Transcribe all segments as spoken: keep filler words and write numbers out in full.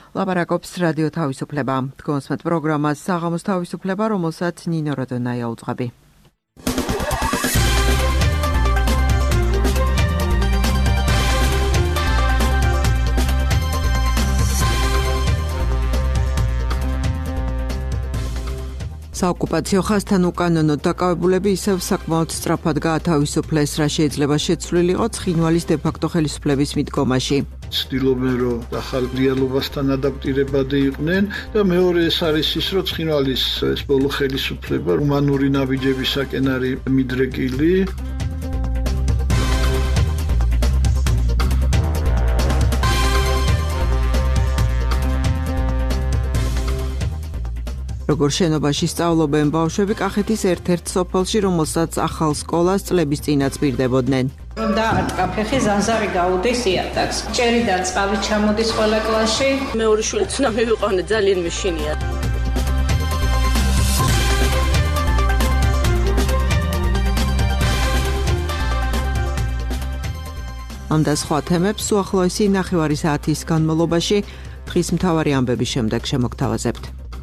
ლაპარაკობს რადიო თავისუფლება. თქვენს პროგრამას საღამოს თავისუფლება, რომელსაც ნინო როდონაია უძღვები. საოკუპაციო ხაზთან უკანონოდ დაკავებულები ისევ საკმაოდ სწრაფად გაათავისუფლეს, რა შეიძლება შეცვლილი იყოს ცხინვალის დე-ფაქტო ხელისუფლების მიდგომაში. ცდილობენ, რომ ახალ რეალობასთან ადაპტირებადი იყვნენ და მეორე ეს არის ის, რომ ცხინვალის ეს ბოლო ხელისუფლება ჰუმანური ნაბიჯებისაკენ არის მიდრეკილი. როგორ შენობაში სწავლობენ ბავშვები კახეთის ერთ-ერთ სოფელში, რომელსაც ახალ სკოლას წლების წინაც პირდებოდნენ. რომ დაარტყა ფეხი, ზანზარი გაუდის იატაკს. ჭერიდან წყალი ჩამოდის ყველა კლასში. მეორე შვილიც უნდა მივიყვანე, ძალიან მეშინია. ამ და სხვა თემებს უახლოესი ნახევარი საათის განმავლობაში დღის მთავარი ამბების შემდეგ შემოგთავაზებთ.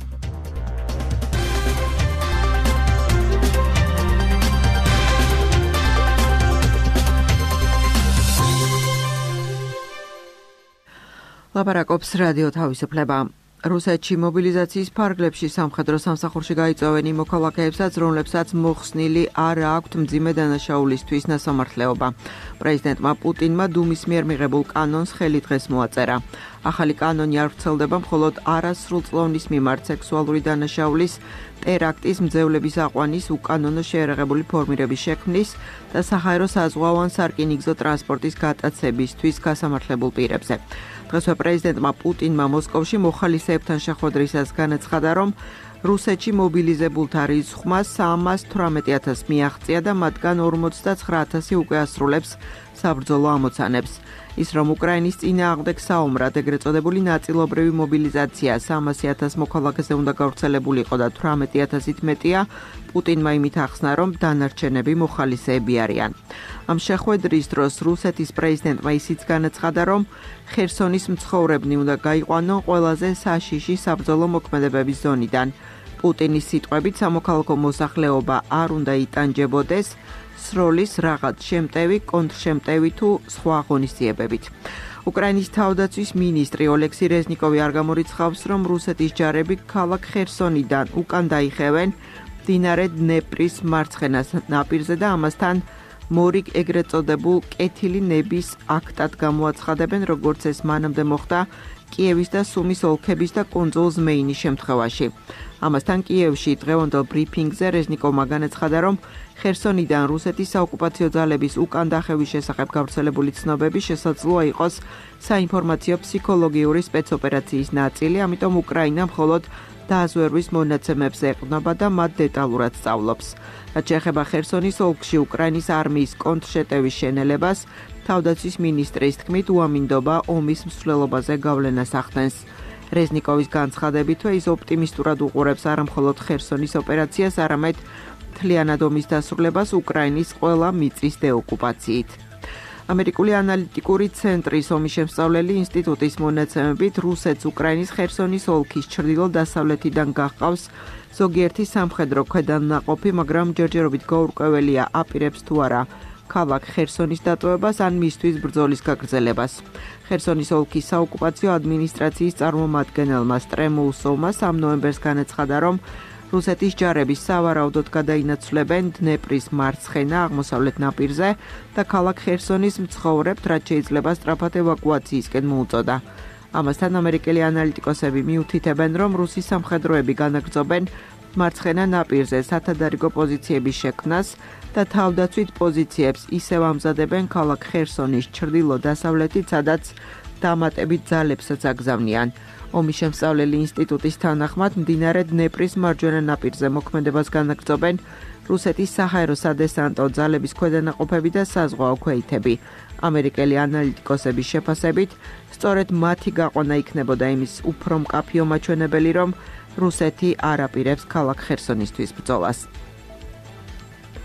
ლაპარაკობს რადიო თავისუფლება. რუსეთში მობილიზაციის ფარგლებში სამხედრო სამსახურში გაიწვევენ იმ მოქალაქეებსაც, რომლებსაც მოხსნილი არ აქვთ მძიმე დანაშაულისთვის ნასამართლეობა. პრეზიდენტმა პუტინმა დუმის მიერ მიღებულ კანონს ხელი დღეს მოაწერა. ახალი კანონი არ ვრცელდება მხოლოდ არასრულწლოვნის მიმართ სექსუალური დანაშაულის, ტერაქტის, მძევლების აყვანის, უკანონო შეერაღებული ფორმირების შექმნის და საჰაერო საზღვაო ან სარკინიგზო ტრანსპორტის გატაცებისთვის გასამართლებულ პირებზე. დღესვე პრეზიდენტმა პუტინმა მოსკოვში მოხალისეებთან შეხვედრისას განაცხადა, რომ რუსეთში მობილიზებულთა რიცხვმა სამას თვრამეტი ათასს მიაღწია და მათგან ორმოცდაცხრა ათასი უკვე ასრულებს საბრძოლო ამოცანებს. ის რომ უკრაინის წინააღმდეგ საომრად ეგრეთ წოდებული ნაწილობრივი მობილიზაცია სამასი ათას მოქალაქეზე უნდა გავრცელებულიყო და თვრამეტი ათასით მეტია, პუტინმა იმით ახსნა, რომ დანარჩენები მოხალისეები არიან. ამ შეხვედრის დროს რუსეთის პრეზიდენტმა ისიც განაცხადა, რომ ხერსონის მცხოვრებნი უნდა გაიყვანონ ყველაზე საშიში საბრძოლო მოქმედებების ზონიდან. პუტინის სიტყვებით სამოქალაქო მოსახლეობა არ უნდა იტანჯებოდეს სროლის რაღაც შემტევი, კონტრშემტევი თუ სხვა ღონისძიებებით. უკრაინის თავდაცვის მინისტრი ოლექსი რეზნიკოვი არ გამორიცხავს, რომ რუსეთის ჯარები ქალაქ ხერსონიდან უკან დაიხევენ მდინარე დნეპრის მარცხენა ნაპირზე და ამასთან მორიგ ეგრეთ წოდებულ კეთილი ნების აქტად გამოაცხადებენ, როგორც ეს მანამდე მოხდა კიევის და სუმის ოლქების და კუნძულ ზმეინის შემთხვევაში. ამასთან კიევში დღევანდელ ბრიფინგზე რეზნიკოვმა განაცხადა, რომ ხერსონიდან რუსეთის საოკუპაციო ძალების უკან დახევის შესახებ გავრცელებული ცნობები შესაძლოა იყოს საინფორმაციო ფსიქოლოგიური სპეცოპერაციის ნაწილი, ამიტომ უკრაინა მხოლოდ დაზვერვის მონაცემებს ეყრდნობა და მათ დეტალურად სწავლობს. რაც შეეხება ხერსონის ოლქში უკრაინის არმიის კონტრშეტევის შენელებას, თავდაცვის მინისტრის თქმით უამინდობა ომის მსვლელობაზე გავლენას ახდენს. რეზნიკოვის განცხადებითვე ის ოპტიმისტურად უყურებს არა მხოლოდ ხერსონის ოპერაციას, არამედ მთლიანად ომის დასრულებას უკრაინის ყველა მიწის დეოკუპაციით. ამერიკული ანალიტიკური ცენტრის ომის შემსწავლელი ინსტიტუტის მონაცემებით რუსეთს უკრაინის ხერსონის ოლქის ჩრდილო-დასავლეთიდან გაჰყავს ზოგიერთი სამხედრო ქვედანაყოფი, მაგრამ ჯერჯერობით გაურკვეველია აპირებს თუ არა ქალაქ ხერსონის დატოვებას ან მისთვის ბრძოლის გაგრძელებას. ხერსონის ოლქის საოკუპაციო ადმინისტრაციის წარმომადგენელმა სტრემოუსოვმა სამ ნოემბერს განაცხადა, რომ რუსეთის ჯარები სავარაუდოდ გადაინაცვლებენ დნეპრის მარცხენა აღმოსავლეთ ნაპირზე და ქალაქ ხერსონის მცხოვრებთ, რაც შეიძლება სწრაფად ევაკუაციისკენ მოუწოდა. ამასთან ამერიკელი ანალიტიკოსები მიუთითებენ, რომ რუსის სამხედროები განაგრძობენ მარცხენა ნაპირზე სათადარიგო პოზიციების შექმნას და თავდაცვით პოზიციებს ისევ ამზადებენ ქალაქ ხერსონის ჩრდილო-დასავლეთით, სადაც დამატებით ძალებსაც აგზავნიან. ომის შემსწავლელი ინსტიტუტის თანახმად მდინარე დნეპრის მარჯვენა ნაპირზე მოქმედებას განაგრძობენ რუსეთის საჰაერო სადესანტო ძალების ქვედანაყოფები და საზღვაო ქვეითები. ამერიკელი ანალიტიკოსების შეფასებით, სწორედ მათი გაყვანა იქნებოდა იმის უფრო მკაფიო მაჩვენებელი, რომ რუსეთი არ აპირებს ქალაქ ხერსონისთვის ბრძოლას.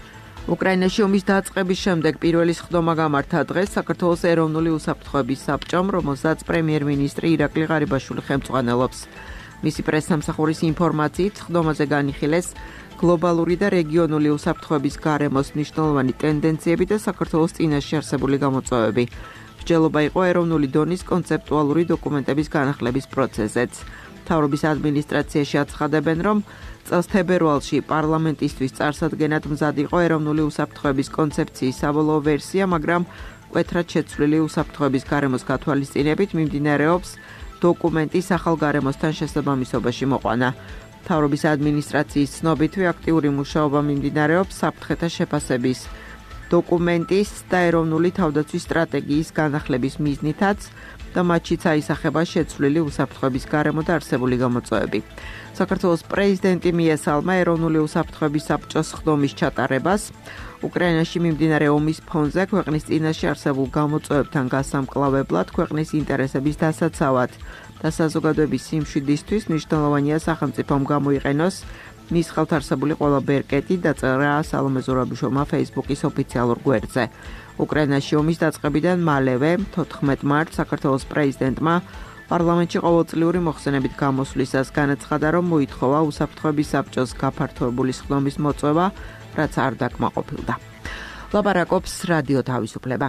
უკრაინაში ომის დაწყების შემდეგ პირველი სხდომა გამართა დღეს საქართველოს ეროვნული უსაფრთხოების საბჭომ, რომელსაც პრემიერ-მინისტრი ირაკლი ღარიბაშვილი ხელმძღვანელობს. მისი პრესსამსახურის ინფორმაციით, სხდომაზე განიხილეს გლობალური და რეგიონული უსაფრთხოების გარემოს მნიშვნელოვანი ტენდენციები და საქართველოს წინაშე არსებული გამოწვევები. მსჯელობა იყო ეროვნული დონის კონცეპტუალური დოკუმენტების განახლების პროცესზეც. მთავრობის ადმინისტრაციაში აცხადებენ, რომ წელს თებერვალში პარლამენტისთვის წარსადგენად მზად იყო ეროვნული უსაფრთხოების კონცეფციის საბოლოო ვერსია, მაგრამ მკვეთრად შეცვლილი უსაფრთხოების გარემოს გათვალისწინებით მიმდინარეობს დოკუმენტის ახალ გარემოსთან შესაბამისობაში მოყვანა. მთავრობის ადმინისტრაციის ცნობითვე აქტიური მუშაობა მიმდინარეობს საფრთხეთა შეფასების დოკუმენტის და ეროვნული თავდაცვის სტრატეგიის განახლების მიზნითაც და მათშიც აისახება შეცვლილი უსაფრთხოების გარემო და არსებული გამოწვევები. საქართველოს პრეზიდენტი მიესალმა ეროვნული უსაფრთხოების საბჭოს სხდომის ჩატარებას. უკრაინაში მიმდინარე ომის ფონზე ქვეყნის წინაშე არსებულ გამოწვევებთან გასამკლავებლად ქვეყნის ინტერესების დასაცავად და საზოგადოების სიმშვიდისთვის მნიშვნელოვანია სახელმწიფომ გამოიყენოს მის ხელთ არსებული ყველა ბერკეტი, დაწერა სალომე ზურაბიშოვმა Facebook-ის ოფიციალურ გვერდზე. უკრაინაში ომის დაწყებიდან მალევე, თოთხმეტ მარტს, საქართველოს პრეზიდენტმა პარლამენტში ყოველწლიური მოხსენებით გამოსვლისას განაცხადა, რომ მოითხოვა უსაფრთხოების საბჭოს გაფართოებული სხდომის მოწვევა, რაც არ დაკმაყოფილდა. ლაპარაკობს რადიო თავისუფლება.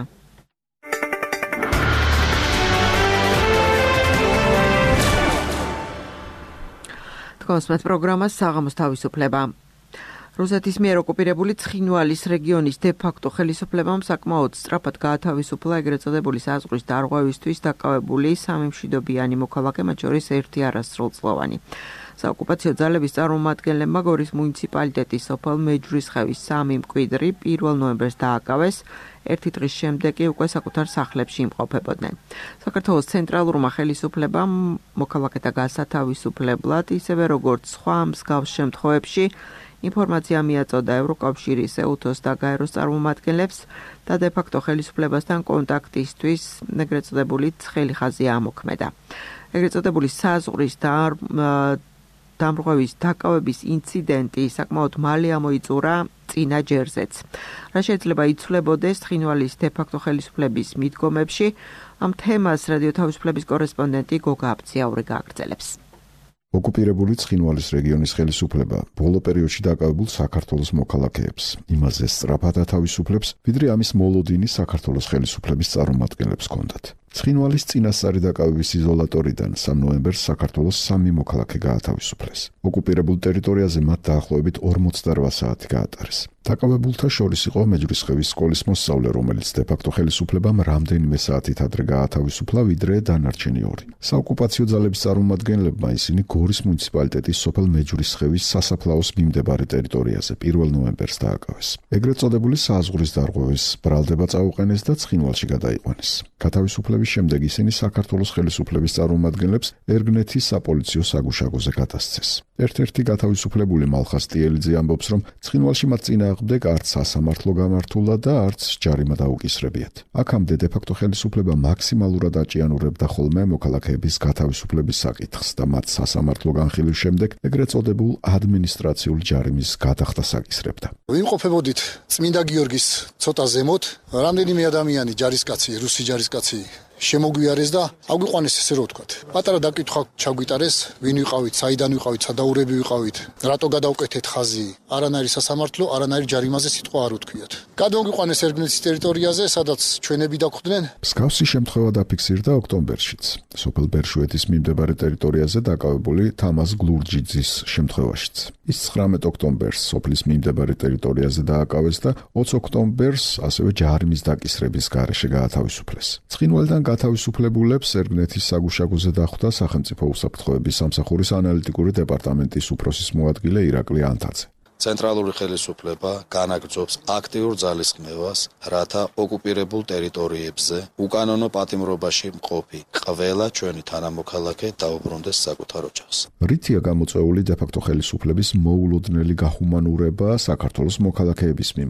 თქვენს პროგრამას საღამოს თავისუფლება. რუსეთის მიერ ოკუპირებული ცხინვალის რეგიონის დე-ფაქტო ხელისუფლებამ საკმაოდ სწრაფად გაათავისუფლა ეგრეთ წოდებული საზღვრის დარღვევისთვის დაკავებული სამი მშვიდობიანი მოქალაქე, მათ შორის ერთი არასრულწლოვანი. საოკუპაციო ძალების წარმომადგენლებმა გორის მუნიციპალიტეტის სოფელ მეჯვრისხევის სამი მკვიდრი პირველ ნოემბერს დააკავეს, ერთი დღის შემდეგ კი უკვე საკუთარ სახლებში იმყოფებოდნენ. საქართველოს ცენტრალურმა ხელისუფლებამ მოქალაქეთა გასათავისუფლებლად, ისევე როგორც სხვა მსგავს შემთხვევებში, ინფორმაცია მიაწოდა ევროკავშირის, ეუთოს და გაეროს წარმომადგენლებს და დე-ფაქტო ხელისუფლებასთან კონტაქტისთვის ეგრეთ წოდებული ცხელი ხაზი ამოქმედა. ეგრეთ წოდებული საზღვრის და დამრღვევის დაკავების ინციდენტი საკმაოდ მალე ამოიწურა წინა ჯერზეც. რა შეიძლება იცვლებოდეს ცხინვალის დე-ფაქტო ხელისუფლების მიდგომებში, ამ თემას რადიო თავისუფლების კორესპონდენტი გოგა აბციაური გააგრძელებს. ოკუპირებული ცხინვალის რეგიონის ხელისუფლება ბოლო პერიოდში დაკავებულ საქართველოს მოქალაქეებს იმაზე სწრაფად ათავისუფლებს, ვიდრე ამის მოლოდინი საქართველოს ხელისუფლების წარმომადგენლებს ჰქონდათ. ცხინვალის წინასწარი დაკავების იზოლატორიდან სამ ნოემბერს საქართველოს სამი მოქალაქე გაათავისუფლეს. ოკუპირებულ ტერიტორიაზე მათ დაახლოებით ორმოცდარვა საათი გაატარეს. დაკავებულთა შორის იყო მეჯვრისხევის სკოლის მოსწავლე, რომელიც დე-ფაქტო ხელისუფლებამ რამდენიმე საათით ადრე გაათავისუფლა, ვიდრე დანარჩენი ორი. საოკუპაციო ძალების წარმომადგენლებმა ისინი გორის მუნიციპალიტეტის სოფელ მეჯვრისხევის სასაფლაოს მიმდებარე ტერიტორიაზე პირველ ნოემბერს დააკავეს. ეგრეთ წოდებული საზღვრის დარღვევის ბრალდება წაუყენეს და ცხინვალში გადაიყვანეს. გათავისუფლების შემდეგ ისინი საქართველოს ხელისუფლების წარმომადგენლებს ერგნეთის საპოლიციო საგუშაგოზე გადასცეს. ერთ-ერთი გათავისუფლებული მალხას ტიელიძე ამბობს, რომ ცხინვალში მათ წინააღმდეგ არც სასამართლო გამართულა და არც ჯარიმა დაუკისრებიათ. აქამდე დე-ფაქტო ხელისუფლება მაქსიმალურად აჭიანურებდა ხოლმე მოქალაქეების გათავისუფლების საკითხს და მათ სასამართლო განხილვის შემდეგ ეგრეთ წოდებულ ადმინისტრაციული ჯარიმის გადახდას აკისრებდა. ვიმყოფებოდით წმინდა გიორგის ცოტა ზემოთ, რამდენიმე ადამიანი ჯარისკაცი, რუსი ჯარისკაცი შემოგვიარეს და აგვიყვანეს, ესე რომ ვთქვათ. პატარა დაკითხვა ჩაგვიტარეს, ვინ ვიყავით, საიდან ვიყავით, სადაურები ვიყავით, რატო გადავკეთეთ ხაზი, არანაირი სასამართლო, არანაირი ჯარიმაზე სიტყვა არ უთქვიათ. გადმოგვიყვანეს ერგნეთის ტერიტორიაზე, სადაც ჩვენები დაგხვდნენ. მსგავსი შემთხვევა დაფიქსირდა ოქტომბერშიც. სოფელ ბერშუეთის მიმდებარე ტერიტორიაზე დაკავებული თამაზ გლურჯიძის შემთხვევაშიც. ის ცხრამეტ ოქტომბერს სოფლის მიმდებარე ტერიტორიაზე დააკავეს და ოცი ოქტომბერს ასევე ჯარიმის დაკისრების გარეშე გაათავისუფლეს. ცხინვალიდან გათავისუფლებულებს ერგნეთის საგუშაგოზე დახვდა სახელმწიფო უსაფრთხოების სამსახურის ანალიტიკური დეპარტამენტის უფროსის მოადგილე ირაკლი ანთაძე. ცენტრალური ხელისუფლება განაგრძობს აქტიურ ძალისხმევას, რათა ოკუპირებულ ტერიტორიებზე უკანონო პატიმრობაში მყოფი ყველა ჩვენი თანამოქალაქე დაუბრუნდეს საკუთარ ოჯახს. რითია გამოწვეული დე-ფაქტო ხელისუფლების მოულოდნელი გახუმანურება საქართველოს მოქალაქეების მიმართ.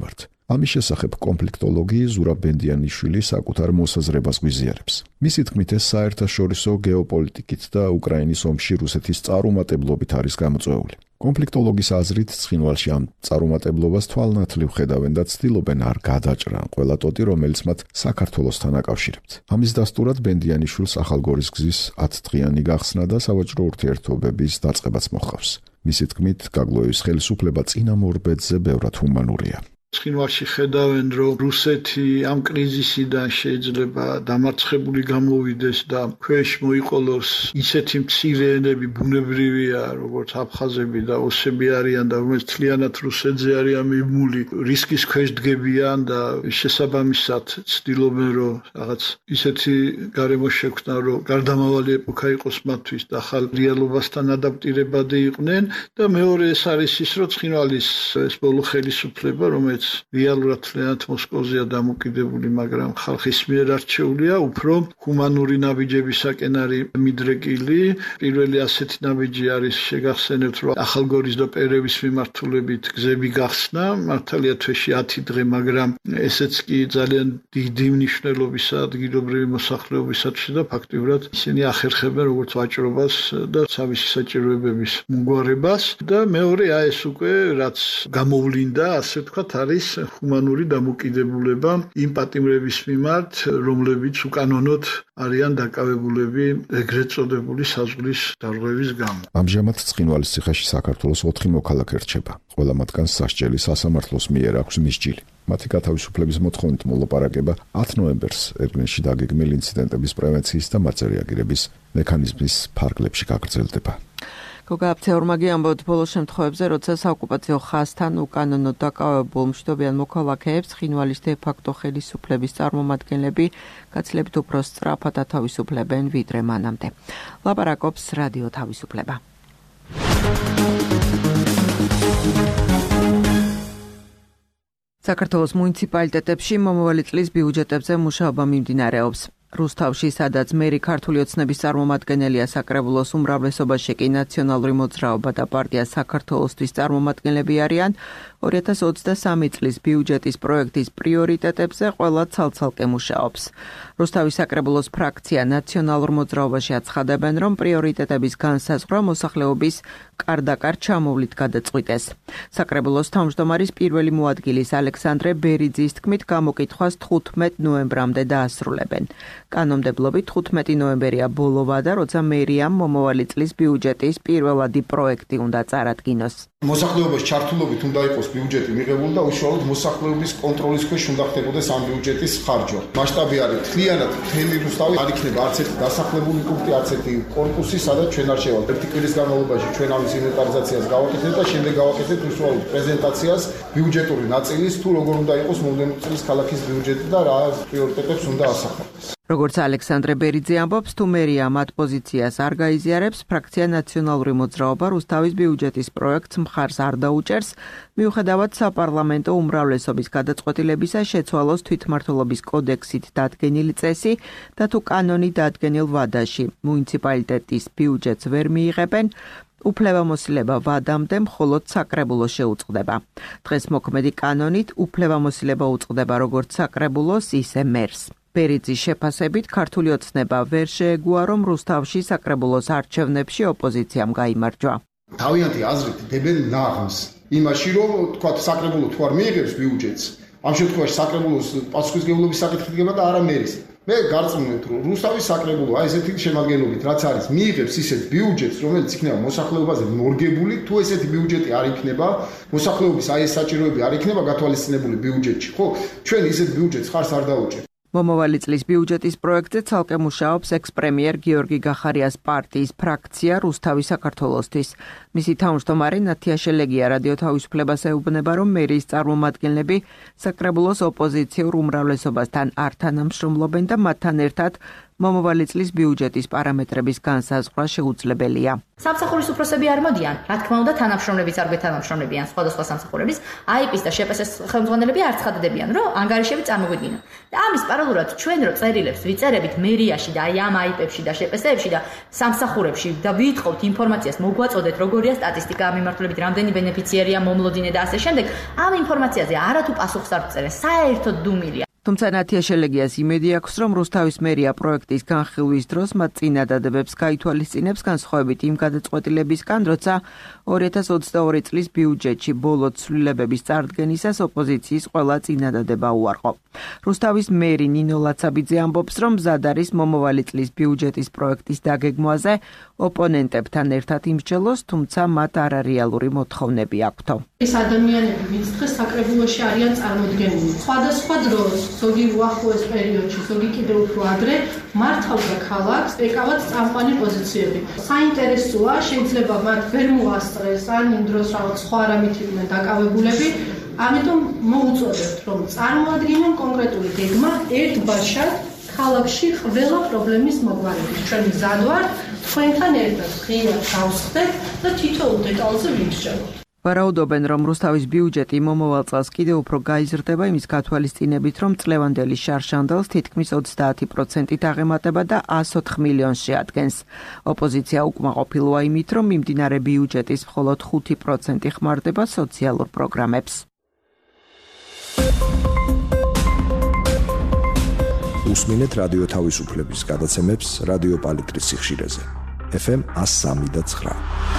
ამის შესახებ კონფლიქტოლოგი ზურაბ ბენდიანიშვილი საკუთარ მოსაზრებას გვიზიარებს. მისი თქმით, ეს საერთაშორისო გეოპოლიტიკით და უკრაინის ომში რუსეთის წარუმატებლობით არის გამოწვეული. კონფლიქტოლოგის აზრით, ცხინვალში ამ წარუმატებლობას თვალნათლივ ხედავენ და ცდილობენ არ გადაჭრან ყველა ტოტი, რომელიც მათ საქართველოსთან აკავშირებთ. ამის დასტურად ბენდიანიშვილს ახალგორის გზის ათდღიანი გახსნა და სავაჭრო ურთიერთობების დაწყებაც მოჰყავს. მისი თქმით, გაგლოევის ხელისუფლება წინამორბედზე ბევრად ჰუმანურია. ცხინვალში ხედავენ, რომ რუსეთი ამ კრიზისიდან შეიძლება დამარცხებული გამოვიდეს და ქვეშ მოიყოლოს ისეთი მცირე ენები ბუნებრივია, როგორც აფხაზები და ოსები არიან და რომელიც მთლიანად რუსეთზე არიან მიბმული, რისკის ქვეშ დგებიან და შესაბამისად ცდილობენ, რომ რაღაც ისეთი გარემო შექმნა, რომ გარდამავალი ეპოქა იყოს მათთვის და ახალ რეალობასთან ადაპტირებადი იყვნენ და მეორე ეს არის ის, რომ ცხინვალის ეს ბოლო ხელისუფლება, რომელიც რეალურად თლიანად მოსკოვზეა დამოკიდებული, მაგრამ ხალხის მიერ არჩეულია, უფრო ჰუმანური ნაბიჯებისაკენ არის მიდრეკილი. პირველი ასეთი ნაბიჯი არის შეგახსენებთ, რომ ახალგორის და პერევის მიმართულებით გზები გახსნა, მართალია თვეში ათი დღე, მაგრამ ესეც კი ძალიან დიდი მნიშვნელობისა ადგილობრივი მოსახლეობისათვის და ფაქტიურად ისინი ახერხებენ როგორც ვაჭრობას და თავისი საჭიროებების მოგვარებას და მეორე ეს უკვე რაც გამოვლინდა, ასე ვთქვათ, არის ჰუმანური დამოკიდებულება იმ პატიმრების მიმართ, რომლებიც უკანონოდ არიან დაკავებულები ეგრეთ წოდებული საზღვრის დარღვევის გამო. ამჟამად ცხინვალის ციხეში საქართველოს ოთხი მოქალაქე რჩება. ყველა მათგანს სასჯელი სასამართლოს მიერ აქვს მისჯილი. მათი გათავისუფლების მოთხოვნით მოლაპარაკება ათი ნოემბერს ერგენში დაგეგმილ ინციდენტების პრევენციის და მათ რეაგირების მექანიზმის ფარგლებში გაგრძელდება. გოგაფცეორმაგი ამბობთ ბოლო შემთხვევებზე, როცა საოკუპაციო ხაზთან უკანონოდ დაკავებულ მშვიდობიან მოქალაქეებს ცხინვალის დე-ფაქტო ხელისუფლების წარმომადგენლები გაცილებით უფრო სწრაფად ათავისუფლებენ ვიდრე მანამდე. ლაპარაკობს რადიო თავისუფლება. საქართველოს მუნიციპალიტეტებში მომავალი წლის ბიუჯეტებზე მუშაობა მიმდინარეობს. რუსთავში, სადაც მერი ქართული ოცნების წარმომადგენელია საკრებულოს უმრავლესობაში კი ნაციონალური მოძრაობა და პარტია საქართველოსთვის წარმომადგენლები არიან, ორი ათას ოცდასამი წლის ბიუჯეტის პროექტის პრიორიტეტებზე ყველა ცალ-ცალკე მუშაობს. რუსთავის საკრებულოს ფრაქცია ნაციონალურ მოძრაობაში აცხადებენ, რომ პრიორიტეტების განსაზღვრა მოსახლეობის კარდაკარ ჩამოვლით გადაწყვიტეს. საკრებულოს თავმჯდომარის პირველი მოადგილის ალექსანდრე ბერიძის თქმით, გამოკითხვას თხუთმეტ ნოემბრამდე დაასრულებენ. კანონმდებლობით თხუთმეტი ნოემბერია ბოლოვა და როცა მერიამ მომავალი წლის ბიუჯეტის პირველადი პროექტი უნდა წარადგინოს. მოსახლეობის ჩართულობით უნდა იყოს ბიუჯეტი მიღებული და უშუალოდ მოსახლეობის კონტროლის ქვეშ უნდა ხდებოდეს ამ ბიუჯეტის ხარჯვა. მასშტაბი არის მთლიანად მთელი რუსთავი, არ იქნება არც ერთი დასახლებული პუნქტი, არც ერთი კორპუსი, სადაც ჩვენ არ შევალთ. ერთი კვირის განმავლობაში ჩვენ ამის ინვენტარიზაციას გავაკეთეთ და შემდეგ გავაკეთეთ უშუალოდ პრეზენტაციას ბიუჯეტური ნაწილის, თუ როგორ უნდა იყოს მომდევნო წლის ქალაქის ბიუჯეტი და რა პრიორიტეტებს უნდა ასახავდეს. როგორც ალექსანდრე ბერიძე ამბობს, თუ მერია მათ პოზიციას არ გაიზიარებს, ფრაქცია ნაციონალური მოძრაობა რუსთავის ბიუჯეტის პროექტს მხარს არ დაუჭერს, მიუხედავად საპარლამენტო უმრავლესობის გადაწყვეტილებისა შეცვალოს თვითმმართველობის კოდექსით დადგენილი წესი და თუ კანონი დადგენილ ვადაში მუნიციპალიტეტის ბიუჯეტს ვერ მიიღებენ, უფლებამოსილება ვადამდე მხოლოდ საკრებულოს შეუწყდება. დღეს მოქმედი კანონით უფლებამოსილება უწყდება როგორც საკრებულოს, ისე მერს. ბერიძის შეფასებით ქართული ოცნება ვერ შეეგუა, რომ რუსთავში საკრებულოს არჩევნებში ოპოზიციამ გაიმარჯვა. თავიანთი აზრით დებენ ნაღმს იმაში, რომ თქვა საკრებულო თუ არ მიიღებს ბიუჯეტს, ამ შემთხვევაში საკრებულოს პასუხისმგებლობის საკითხი დგება და არა მერის. მე გარწმუნებთ, რომ რუსთავის საკრებულო აი ესეთი შემადგენლობით რაც არის, მიიღებს ისეთ ბიუჯეტს, რომელიც იქნება მოსახლეობაზე მორგებული, თუ ესეთი ბიუჯეტი არ იქნება, მოსახლეობის აი ეს საჭიროები არ იქნება გათვალისწინებული ბიუჯეტში, ხო? ჩვენ ისეთ ბიუჯეტს ხარს არ დაუჭერთ. მომავალი წლის ბიუჯეტის პროექტზე ცალკე მუშაობს ექს-პრემიერ გიორგი გახარიას პარტიის ფრაქცია რუსთავი საქართველოსთვის. მისი თავმჯდომარე ნათია შელეგია რადიო თავისუფლებას ეუბნება, რომ მერიის წარმომადგენლები საკრებულოს ოპოზიციურ უმრავლესობასთან არ თანამშრომლობენ და მათთან ერთად მომავალი წლის ბიუჯეტის პარამეტრების განსაზღვრა შეუძლებელია. სამსახურის უფროსები არ მოდიან. რა თქმა უნდა, თანამშრომლებიც არ გვეთანამშრომლებიან სხვადასხვა სამსახურების, აიპის და შეპესეს ხელმძღვანელები არ ცხადდებიან, რომ ანგარიშები წარმოგვიდგინონ. და ამის პარალელურად ჩვენ რო წერილებს ვიწერებით მერიაში და აი ამ აიპებში და შეპესეებში და სამსახურებში და ვითხოვთ ინფორმაციას, მოგვაწოდეთ როგორია სტატისტიკა ამ მიმართულებით, რამდენი ბენეფიციერია მომლოდინე და ასე შემდეგ, ამ ინფორმაციაზე არათუ პასუხს არ ვწერენ, საერთოდ დუმილია. თუმცა ნათია შელეგიას იმედი აქვს, რომ რუსთავის მერია პროექტის განხილვის დროს მათ წინადადებებს გაითვალისწინებს განსხვავებით იმ გადაწყვეტილებისგან, როცა ორი ათას ოცდაორი წლის ბიუჯეტში ბოლო ცვლილებების წარდგენისას ოპოზიციის ყველა წინადადება უარყო. რუსთავის მერი ნინო ლაცაბიძე ამბობს, რომ მზად არის მომავალი წლის ბიუჯეტის პროექტის დაგეგმვაზე ოპონენტებთან ერთად იმსჯელოს, თუმცა მათ არარეალური მოთხოვნები აქვთო. ეს ადამიანები, ვინც დღეს საკრებულოში არიან წარმოდგენილი, სხვადასხვა დროს ზოგი უახლოეს პერიოდში, ზოგი კიდევ უფრო ადრე მართავდა ქალაქს, ეკავათ წამყვანი პოზიციები. საინტერესოა, შეიძლება მათ ვერ მოასწრეს, ან იმ დროს რაღაც სხვა რამით იყვნენ დაკავებულები, ამიტომ მოუწოდებთ, რომ წარმოადგინონ კონკრეტული გეგმა ერთბაშად ქალაქში ყველა პრობლემის მოგვარებით. ჩვენ მზად ვართ, თქვენთან ერთად ღიად გავსხდეთ და თითოეულ დეტალზე ვიმსჯელოთ. ვარაუდობენ, რომ რუსთავის ბიუჯეტი მომავალ წელს კიდევ უფრო გაიზრდება იმის გათვალისწინებით, რომ წლევანდელი შარშანდელს თითქმის ოცდაათი პროცენტით აღემატება და εκατს ოთხ მილიონს შეადგენს. ოპოზიცია უკმაყოფილოა იმით, რომ მიმდინარე ბიუჯეტის მხოლოდ ხუთი პროცენტი ხმარდება სოციალურ პროგრამებს. უსმინეთ რადიო თავისუფლების გადაცემებს რადიო პალიტრის სიხშირეზე. ეფ ემ εκατს სამი და ცხრა.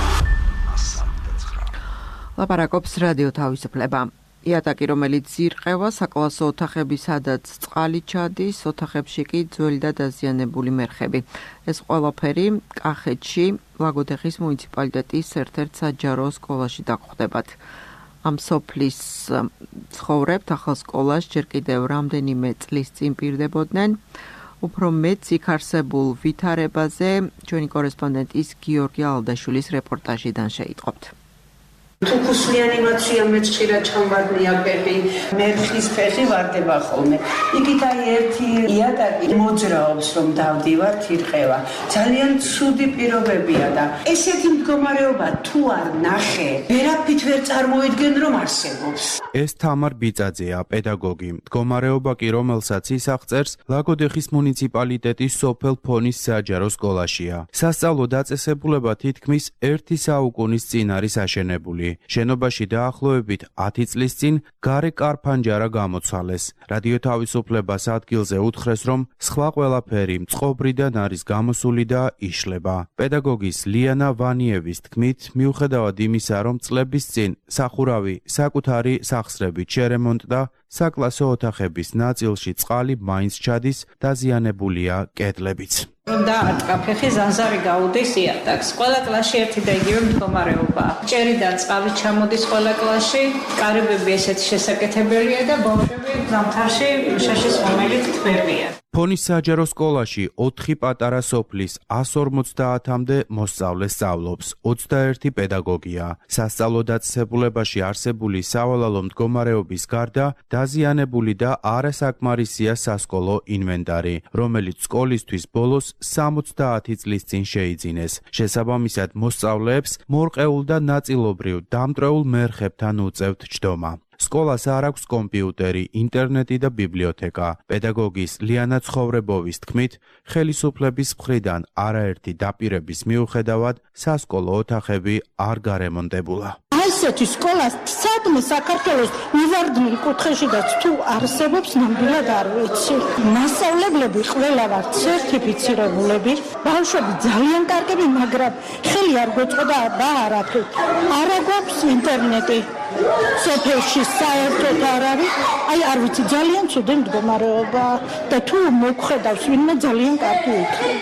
ლაპარაკობს რადიო თავისუფლება. იატაკი, რომელიც ირყევა საკლასო ოთახები, სადაც წყალი ჩადის, ოთახებში კი ძველი და დაზიანებული მერხები. ეს ყველაფერი კახეთში ლაგოდეხის მუნიციპალიტეტის ერთ-ერთ საჯარო სკოლაში დაგხვდებათ. ამ სოფლის ცხოვრებთ ახალ სკოლას ჯერ კიდევ რამდენიმე წლის წინ პირდებოდნენ. უფრო მეც იქ არსებულ ვითარებაზე ჩვენი კორესპონდენტის გიორგი ალდაშვილის რეპორტაჟიდან შეიტყობთ. თუქუსლიანი მაცია მეჭირა ჩამბარდნია ფეხი, მერხის ფეხი ვარდება ხოლმე. იქით აი ერთი იატაკი მოძრაობს, რომ დავდივართ ირყევა. ძალიან ცუდი პირობებია და ესეთი მდგომარეობა თუ არ ნახე, ვერაფრით ვერ წარმოიდგენ, რომ არსებობს. ეს თამარ ბიწაძეა, პედაგოგი. მდგომარეობა კი, რომელსაც ის აღწერს, ლაგოდეხის მუნიციპალიტეტის სოფელ ფონის საჯარო სკოლაშია. სასწავლო დაწესებულება თითქმის ერთი საუკუნის წინ არის აშენებული. შენობაში დაახლოებით ათი წლის წინ გარე კარფანჯარა გამოცვალეს. რადიო თავისუფლებას ადგილზე უთხრეს, რომ სხვა ყველაფერი მწყობრიდან არის გამოსული და იშლება. პედაგოგის ლიანა ვანიევის თქმით, მიუხედავად იმისა, რომ წლების წინ სახურავი საკუთარი სახსრებით შერემონტდა, საკლასო ოთახების ნაწილში წყალი მაინც ჩადის, დაზიანებულია კედლებიც. რომ დაარტყა ფეხი, ზანზარი გაუდეს იატაკს. ყველა კლასში ერთი და იგივე მდგომარეობაა. ჭერიდან წყალი ჩამოდის ყველა კლასში, კარებები ესეთი შესაკეთებელია და ბავშვები ზამთარში შეშის მომელით თბებიან. ფონის საჯარო სკოლაში ოთხი პატარა სოფლის εκατს ორმოცდაათამდე მოსწავლე სწავლობს, ოცდაერთი პედაგოგია. სასწავლო დაწესებულებაში არსებული სავალალო მდგომარეობის გარდა დაზიანებული და არასაკმარისია სასკოლო ინვენტარი, რომელიც სკოლისთვის ბოლოს სამოცდაათი წლის წინ შეიძინეს. შესაბამისად მოსწავლეებს მორყეულ და ნაწილობრივ დამტვრეულ მერხებთან უწევთ ჯდომა. სკოლას არ აქვს კომპიუტერი, ინტერნეტი და ბიბლიოთეკა. პედაგოგის ლიანა ცხოვრებოვის თქმით, ხელისუფლების მხრიდან არაერთი დაპირების მიუხედავად სასკოლო ოთახები არ გარემონტებულა. ესეთი სკოლა სადმე საქართველოს მივარდნილ კუთხეშიდაც თუ არსებობს, ნამდვილად არ ვიცი. მასწავლებლები ყველა ვართ სერტიფიცირებულები, ბავშვები ძალიან კარგები, მაგრამ ხელი არ გვეწყდა და არაფრით. არა გვაქვს ინტერნეტი. სოფელში საერთოდ არ არის, აი არ ვიცი, ძალიან ცუდი მდგომარეობა და თუ მოგხედავს ვინმე ძალიან კარგი იქნება.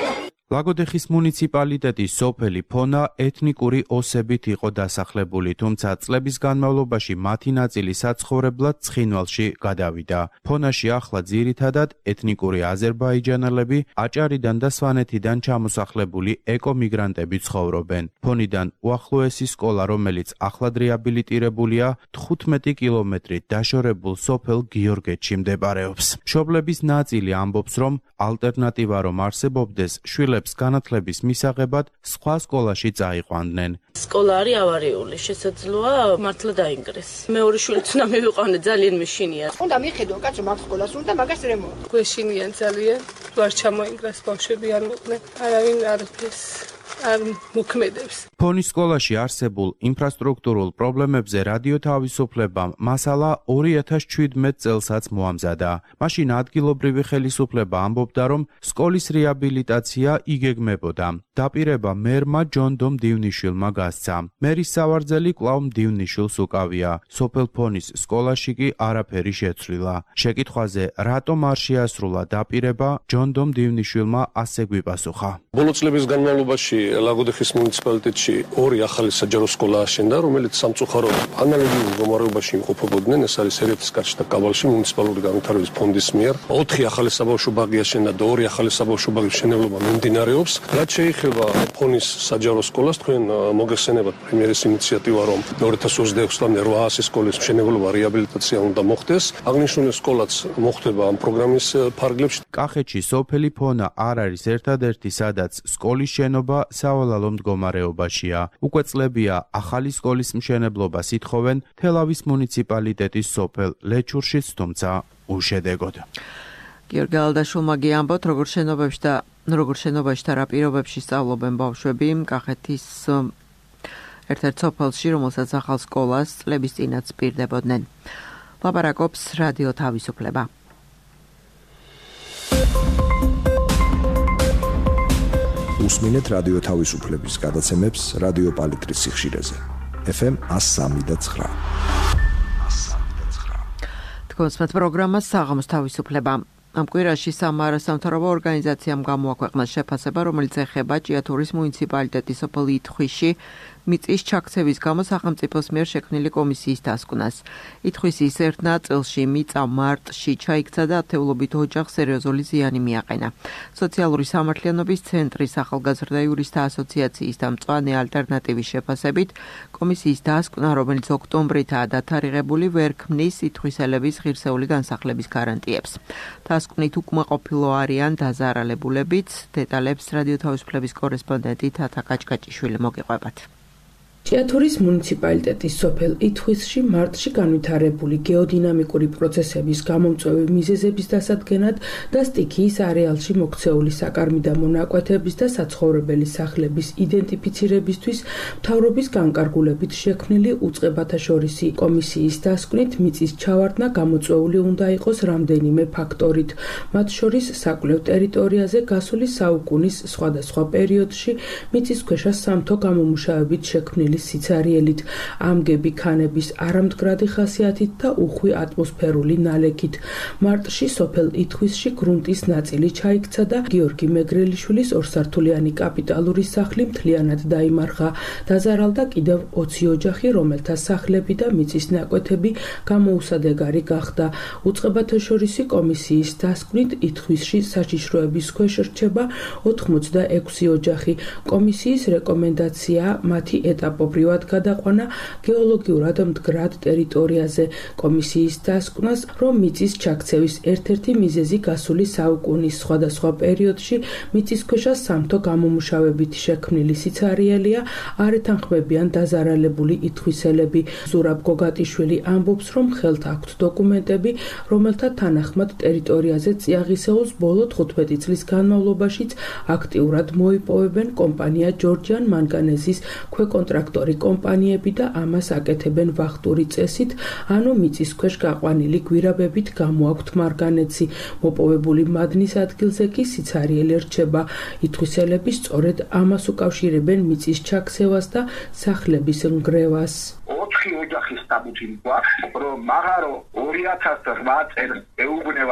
ლაგოდეხის მუნიციპალიტეტის სოფელი ფონა ეთნიკური ოსებით იყო დასახლებული, თუმცა წლების განმავლობაში მათი ნაწილი საცხოვრებლად ცხინვალში გადავიდა. ფონაში ახლა ძირითადად ეთნიკური აზერბაიჯანელები, აჭარიდან და სვანეთიდან ჩამოსახლებული ეკომიგრანტები ცხოვრობენ. ფონიდან უახლოესი სკოლა, რომელიც ახლად რეაბილიტირებულია, თხუთმეტი კილომეტრით დაშორებულ სოფელ გიორგეთში მდებარეობს. მშობლების ნაწილი ამბობს, რომ ალტერნატივა რომ არსებობდეს, შვილებს განათლების მისაღებად სხვა სკოლაში წაიყვანდნენ. სკოლა არის ავარიული, შესაძლოა მართლა დაინგრეს. მეორე შვილიც უნდა მივიყვანე, ძალიან მეშინია. უნდა მიხედო კაცო მაგ სკოლას, უნდა მაგას რემონტ. გვეშინიან ძალიან, ვარ ჩამოინგრეს ბავშვები არ მოყვნენ, არავინ არ ფეს. არ მოქმედებს. ფონის სკოლაში არსებულ ინფრასტრუქტურულ პრობლემებზე რადიო თავისუფლებამ მასალა ორი ათას შვიდმეტ წელსაც მოამზადა. მაშინ ადგილობრივი ხელისუფლება ამბობდა, რომ სკოლის რეაბილიტაცია იგეგმებოდა. დაპირება მერმა ჯონდომ დივნიშვილმა გასცა. მერის სავარძელი კვლავ დივნიშვილს უკავია. სოფელ ფონის სკოლაში კი არაფერი შეცვლილა. შეკითხვაზე, რატომ არ შეასრულა დაპირება, ჯონდომ დივნიშვილმა ასე გვიპასუხა. ბოლო წლების განმავლობაში ლაგოდეხის მუნიციპალიტეტში ორი ახალი საჯარო სკოლა აშენდა, რომელიც სამწუხაროდ ანალოგიურ მდგომარეობაში იმყოფებოდნენ. ეს არის ერეთის კაშხლ და კაბალში მუნიციპალური განვითარების ფონდის მიერ. ოთხი ახალი საბავშვო ბაღი აშენდა და ორი ახალი საბავშვო ბაღის მშენებლობა მიმდინარეობს. რაც შეეხება ფონის საჯარო სკოლას, თქვენ მოგეხსენებათ პრემიერის ინიციატივა, რომ ორი ათას ოცდაექვსი წლამდე ოთხასი სკოლის მშენებლობა რეაბილიტაცია უნდა მოხდეს. აღნიშნული სკოლაც მოხდება ამ პროგრამის ფარგლებში. კახეთში სოფელი ფონა არ არის ერთადერთი, სადაც სკოლის შენობა სავალალო მდგომარეობაშია. უკვე წლებია ახალი სკოლის მშენებლობას ითხოვენ თელავის მუნიციპალიტეტის სოფელ ლეჩურშიც, თუმცა უშედეგოდ. გიორგი ალდაშულმა გიამბოთ, როგორ შენობებში და როგორ შენობაში და რა პირობებში სწავლობენ ბავშვები კახეთის ერთ-ერთ სოფელში, რომელსაც ახალ სკოლას წლების წინაც პირდებოდნენ. ლაპარაკობს რადიო თავისუფლება. უსმინეთ რადიო თავისუფლების გადაცემებს რადიო პალიტრის სიხშირეზე. ეფ ემ one oh three point nine. თქვენს პროგრამას საღამოს თავისუფლება. ამ კვირაში სამარა სამთავრობო ორგანიზაციამ გამოაქვეყნა შეფასება, რომელიც ეხება ჭიათურის მუნიციპალიტეტის სოფელ ითხვისში მიწის ჩაქცევის გამო სახელმწიფოს მიერ შექმნილი კომისიის დასკვნას. ითხვისის ერთ ნაწილში მიწა მარტში ჩაიქცა და ათეულობით ოჯახს სერიოზული ზიანი მიაყენა. სოციალური სამართლიანობის ცენტრის ახალგაზრდა იურისტთა ასოციაციის და მწვანე ალტერნატივის შეფასებით, კომისიის დასკვნა, რომელიც ოქტომბრითაა დათარიღებული, ვერ ქმნის ითხვისელების ღირსეული განსახლების გარანტიებს. დასკვნით უკმაყოფილო არიან დაზარალებულებიც, დეტალებს რადიო თავისუფლების კორესპონდენტი თათა კაჭკაჭიშვილი მოგიყვებათ. ჭიათურის მუნიციპალიტეტის სოფელ ითხვისში მარტში განვითარებული გეოდინამიკური პროცესების გამომწვევი მიზეზების დასადგენად და სტიქიის არეალში მოქცეული საკარმი და მონაკვეთების და საცხოვრებელი სახლების იდენტიფიცირებისთვის მთავრობის განკარგულებით შექმნილი უწყებათაშორისი კომისიის დასკვნით მიწის ჩავარდნა გამოწვეული უნდა იყოს რამდენიმე ფაქტორით, მათ შორის საკვლევ ტერიტორიაზე გასული საუკუნის სხვადასხვა პერიოდში მიწისქვეშა სამთო გამომუშავებით შექმნილი სიცარიელით, ამგები ქანების არამდგრადი ხასიათით და უხვი ატმოსფერული ნალექით. მარტში სოფელ ითხვისში გრუნტის ნაწილი ჩაიქცა და გიორგი მეგრელიშვილის ორსართულიანი კაპიტალური სახლი მთლიანად დაიმარხა. დაზარალდა კიდევ ოცი ოჯახი, რომელთა სახლები და მიწის ნაკვეთები გამოუსადეგარი გახდა. უწყებათაშორისი კომისიის დასკვნით ითხვისში საჭიშროების ქვეშ რჩება ოთხმოცდაექვსი ოჯახი. კომისიის რეკომენდაცია მათი ეტაპ ობრივად გადაყვანა გეოლოგიურად მდგრად ტერიტორიაზე. კომისიის დასკვნას, რომ მიწის ჩაქცევის ერთ-ერთი მიზეზი გასული საუკუნის სხვადასხვა პერიოდში მიწისქვეშა სამთო გამომუშავებით შექმნილი სიცარიელია, არ ეთანხმებიან დაზარალებული ითხვისელები. ზურაბ გოგატიშვილი ამბობს, რომ ხელთ აქვთ დოკუმენტები, რომელთა თანახმად ტერიტორიაზე წიაღისეულს ბოლო თხუთმეტი წლის განმავლობაშიც აქტიურად მოიპოვებენ კომპანია ჯორჯიან მანგანეზის ქვეკონტრაქტ კომპანიები და ამას აკეთებენ ვახტური წესით, ანუ მიწის ქვეშ გაყვანილი გვირაბებით გამოაქვთ მარგანეცი. მოპოვებული მადნის ადგილზე კი სიცარიელი რჩება. ითხვისელები სწორედ ამას უკავშირებენ მიწის ჩაქცევას და სახლების ნგრევას. ოთხი ოჯახის სტატუტი გვაქვს, რომ მაღარო ორი ათას რვა წელს ეუბნება, რომ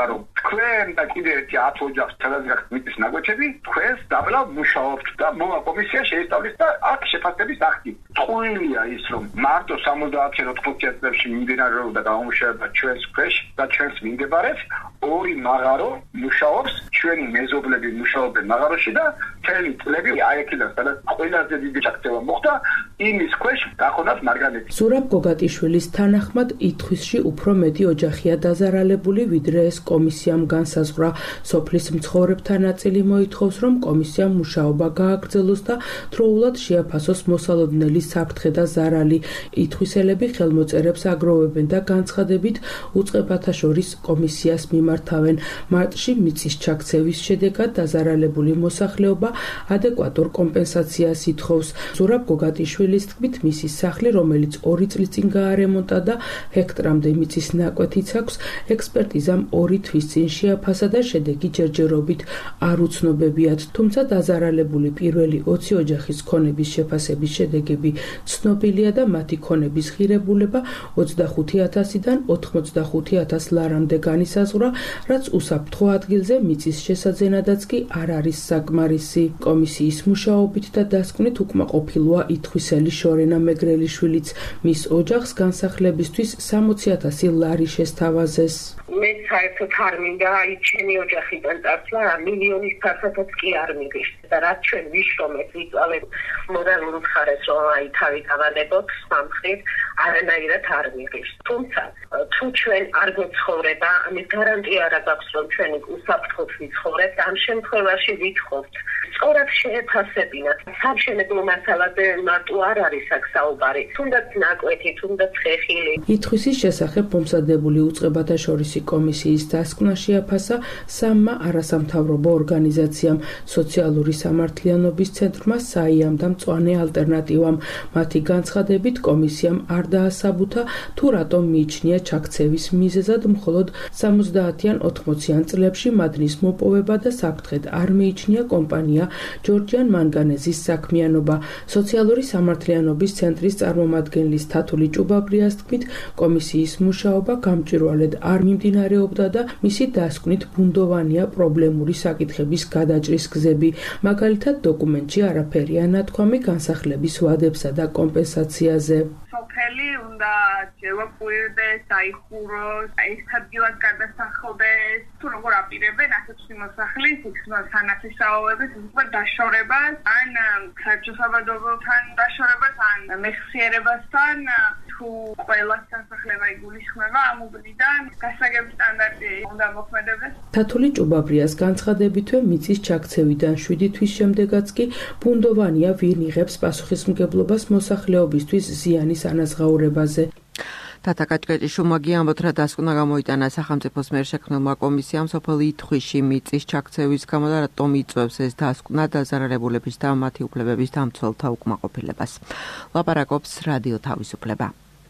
თქვენ და კიდე ერთი ათი ოჯახს თელეგრაფ მიწის ნაკვეთები თქვენს დაბლა მუშაობთ და მომა კომისია შეისწავლის და აქ შეფასების ახდი. ტყუილია ის რომ მარტო სამოცდაათი ოთხმოცი წლებში მიმდინარეობდა გამომუშავება ჩვენს ქვეშ და ჩვენს მიმდებარეს ორი მაღარო მუშაობს ჩვენი მეზობლები მუშაობენ მაღაროში და მთელი წლები აი აქედან სადაც ყველაზე დიდი ჩაქცევა მოხდა იმის ქვეშ გახონათ მარგალეთი. ზურაბ გოგატიშვილის თანახმად ითხვისში უფრო მეტი ოჯახია დაზარალებული ვიდრე ეს კომისიამ განსაზღვრა. სოფლის მცხოვრებთა ნაწილი მოითხოვს რომ კომისიამ მუშაობა გააგრძელოს და დროულად შეაფასოს მოსალოდნელი საფრთხე და ზარალი. ითხვისელები ხელმოწერებს აგროვებენ და განცხადებით უწყებათა შორის კომისიას მიმართავენ. მარტში მიწის ჩაქცევის შედეგად დაზარალებული მოსახლეობა ადეკვატურ კომპენსაციას ითხოვს. ზურაბ გოგატიშვილის თქმით მისი სახლი, რომელიც ორი წლის წინ გაარემონტა და ჰექტრამდე მიწის ნაკვეთიც აქვს, ექსპერტიზამ ორი თვის წინ შეაფასა და შედეგი ჯერჯერობით არ უცნობებიათ. თუმცა დაზარალებული პირველი ოცი ოჯახის ქონების შეფასების შედეგები ცნობილია და მათი ქონების ღირებულება ოცდახუთი ათასიდან ოთხმოცდახუთი ათას ლარამდე განისაზღვრა, რაც უსაფრთხო ადგილზე მიწის შესაძენადაც კი არ არის საკმარისი. კომისიის მუშაობით და დასკვნით უკმაყოფილოა ითხვისელი შორენა მეგრელიშვილიც. მის ოჯახს განსახლებისთვის სამოცი ათასი ლარი შესთავაზეს. მე საერთოდ არ მინდა აი ჩემი ოჯახიდან წარსვლა მილიონის ფართობაც კი არ მიგიშ და რაც ჩვენ ვიშრომეთ ვიწავეთ მორალურ მხარეს რომ აი თავი დავანებოთ სამხრეთ არანაირად არ მიგიშ. თუმცა თუ ჩვენ არ გვცხოვრება ამის გარანტია არ აქვს რომ ჩვენ უსაფრთხოდ ვიცხოვრებთ. ამ შემთხვევაში ვითხოვთ სწორად შეეფასებინათ. სამშენებლო მასალაზე მარტო არ არის აქ საუბარი, თუნდაც ნაკვეთი, თუნდაც ხეხილი. ითხვისის შესახებ მომზადებული უწყებათა შორისი კომისიის დასკვნა შეაფასა სამმა არასამთავრობო ორგანიზაციამ, სოციალური სამართლიანობის ცენტრმა, საიამ და მწვანე ალტერნატივამ. მათი განცხადებით კომისიამ არ დაასაბუთა თუ რატომ მიიჩნია ჩაქცევის მიზეზად მხოლოდ სამოცდაათიან ოთხმოციან წლებში მადნის მოპოვება და საფრთხედ არ მიიჩნია კომპანია ჯორჯიან მანგანეზის საქმიანობა. სოციალური სამართლიანობის ცენტრის წარმომადგენლის თათული ჭუბაბრიას თქმით, კომისიის მუშაობა გამჭვირვალედ არ მიმდინარეობდა და მისი დასკვნით ბუნდოვანია პრობლემური საკითხების გადაჭრის გზები. მაგალითად, დოკუმენტში არაფერია ნათქვამი განსახლების ვადებსა და კომპენსაციაზე. სოფელი უნდა შევაკვირდეს, აიხუროს, ეს ადგილად გადასახლდეს, თუ როგორ აპირებენ ასეთ მოსახლის სანათლისაობების უკვე დაშორებას, ან საერთაშორისობრივთან დაშორებას, ან მეხსიერებასთან, თუ ყველა სასახლება იგულისხმება ამ უბნიდან, გასაგები სტანდარტი უნდა მოქმედებდეს. თათული ჭუბაბრიას განცხადებითვე მიწის ჩაქცევიდან შვიდი თვის შემდეგაც კი ბუნდოვანია ვინ იღებს პასუხისმგებლობას მოსახლეობისთვის ზიანის ანაზღაურებაზე. თათა კაჭკაჭიშვილმა ამბობთ, რა დასკვნა გამოიტანა სახელმწიფოს მიერ შექმნილმა კომისიამ სოფელ ითხვისში მიწის ჩაქცევის გამო და რატომ იწვევს ეს დასკვნა დაზარალებულების და მათი უფლებების დამცველთა უკმაყოფილებას. ლაპარაკობს რადიო თავისუფლება.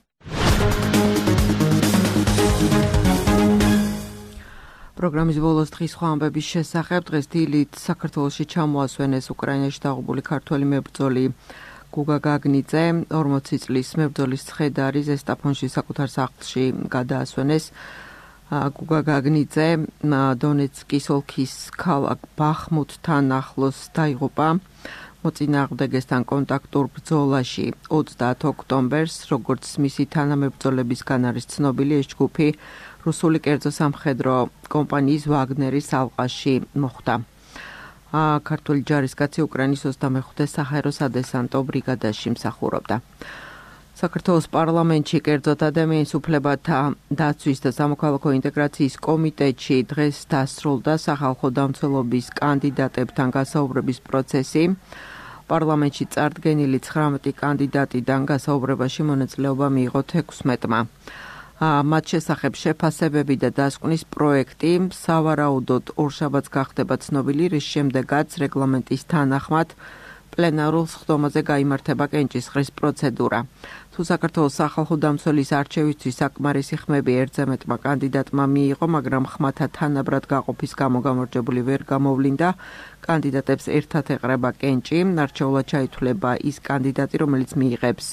პროგრამის ბოლოს დღის სხვა ამბების შესახებ დღეს დილით საქართველოში ჩამოასვენეს უკრაინაში დაღუპული ქართველი მებრძოლი გუგა გაგნიძე. ორმოცი წლის მებრძოლის ცხედარი ზესტაფონში საკუთარ სახლში გადაასვენეს. გუგა გაგნიძე დონეცკის ოლქის ქალაქ ბახმუთთან ახლოს დაიღუპა. მოწინააღმდეგესთან კონტაქტურ ბრძოლაში ოცდაათი ოქტომბერს, როგორც მისი თანამებრძოლებისგან არის ცნობილი, ეს ჯგუფი რუსული კერძო სამხედრო კომპანიის ვაგნერის ალყაში მოხვდა. ქართული ჯარისკაცი უკრაინის ოცდამეხუთე საჰაერო სადესანტო ბრიგადაში მსახურობდა. საქართველოს პარლამენტში კერძოდ ადამიანის უფლებათა დაცვის და სამოქალაქო ინტეგრაციის კომიტეტში დღეს დასრულდა სახალხო დამცველობის კანდიდატებთან გასაუბრების პროცესი. პარლამენტში წარდგენილი ცხრამეტი კანდიდატიდან გასაუბრებაში მონაწილეობა მიიღო ექვსმეტმა. მათ შესახებ შეფასებები და დასკვნის პროექტი სავარაუდოდ ორშაბათს გახდება ცნობილი, რის შემდეგაც რეგლამენტის თანახმად პლენარულ სხდომაზე გაიმართება კენჭისყრის პროცედურა. თუ საქართველოს სახალხო დამცველის არჩევისთვის საკმარისი ხმები ერთზე მეტმა კანდიდატმა მიიღო, მაგრამ ხმათა თანაბრად გაყოფის გამო გამარჯვებული ვერ გამოვლინდა, კანდიდატებს ერთად ეყრება კენჭი, არჩეულად ჩაითვლება ის კანდიდატი, რომელიც მიიღებს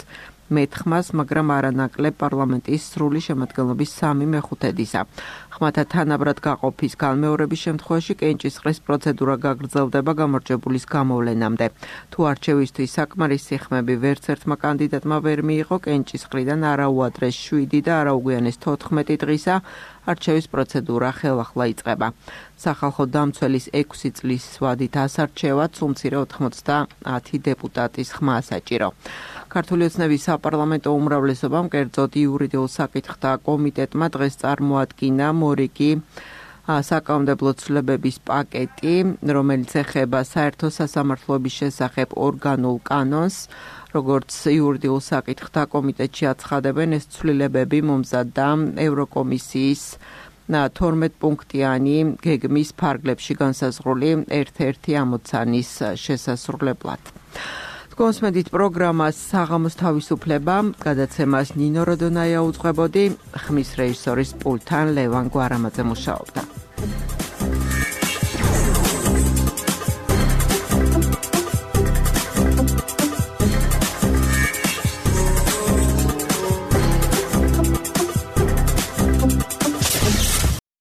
მეთხმას, მაგრამ არანაკლებ პარლამენტის სრული შემადგენლობის სამი მეხუთედისა. ხმათა თანაბრად გაყოფის განმეორების შემთხვევაში კენჭისყრის პროცედურა გაგრძელდება გამარჯვებულის გამოვლენამდე. თუ არჩევისთვის საკმარისი ხმები ვერც ერთმა კანდიდატმა ვერ მიიღო, კენჭისყრიდან არა უადრეს შვიდი და არა უგვიანეს თოთხმეტი დღისა არჩევის პროცედურა ხელახლა იწყება. სახალხო დამცველის ექვსი წლის ვადით ასარჩევად სულ ოთხმოცდაათი დეპუტატის ხმა საჭირო. ქართული ოცნების საპარლამენტო უმრავლესობამ, კერძოდ იურიდიულ საკითხთა კომიტეტმა დღეს წარმოადგინა მორიგი საკანონმდებლო ცვლილებების პაკეტი, რომელიც ეხება საერთო სასამართლოების შესახებ ორგანულ კანონს. როგორც იურიდიულ საკითხთა კომიტეტში აცხადებენ, ეს ცვლილებები მომზადდა ევროკომისიის თორმეტ პუნქტიანი გეგმის ფარგლებში განსაზღვრული ერთ-ერთი ამოცანის შესასრულებლად. კონსმედით პროგრამას საღამოს თავისუფლება, გადაცემას ნინო როდონაია უძღვებოდი, ხმის რეჟისორის პულტთან ლევან გვარამაძე მუშაობდა.